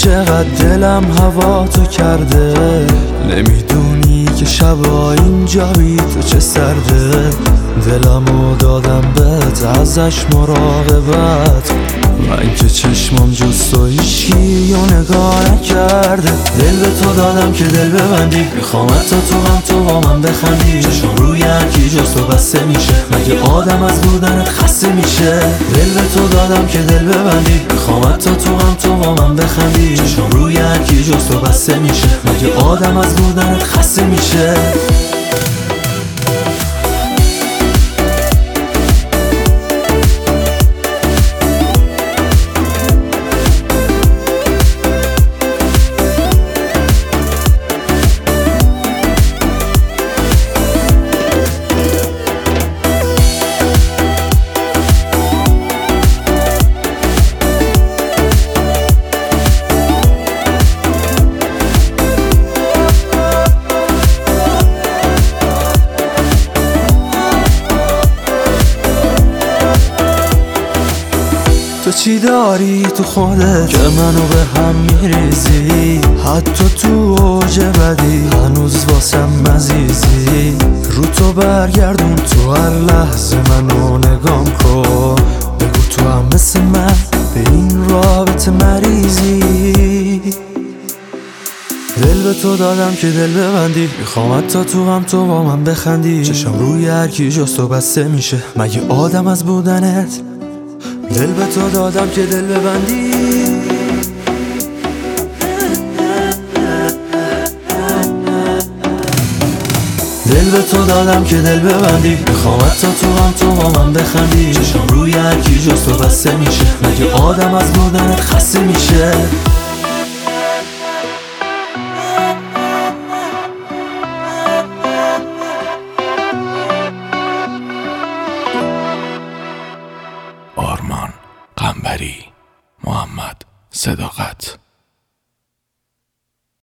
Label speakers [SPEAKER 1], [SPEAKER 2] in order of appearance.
[SPEAKER 1] چقدر دلم هوا تو کرده، نمیدونی که شبا اینجا بی تو چه سرده. دلمو دادم بهت ازش مراقبت، من که چشمم جز تو هیچکی و نگاه نکرده. دل به تو دادم که دل ببندی، میخوامت تا تو هم تو با من بخندی. چشم روی هرکی جز تو بسته میشه، مگه آدم از بودنت خسته میشه. دل به تو دادم که دل ببندی، میخوامت تا تو هم تو با من بخندی. چشم روی هرکی جز تو بسته میشه، مگه آدم از بودنت خسته میشه. تو چی داری تو خودت که منو به هم میریزی؟ حتی تو اوج بدی هنوز واسم مزیزی. رو تو برگردون، تو هر لحظه منو نگام کن. بگو تو هم مثل من به این رابطه مریضی. دل به تو دادم که دل ببندی، میخوام تا تو هم تو با من بخندی. چشم روی هرکی جز تو بسته میشه، مگه آدم از بودنت. دل به تو دادم که دل ببندی، دل به تو دادم که دل ببندی. میخوامت تا تو هم تو با من بخندی. چشم روی هرکی جز تو بسته میشه، مگه آدم از بودنت خسته میشه.
[SPEAKER 2] آرمان قنبری، محمد صداقت.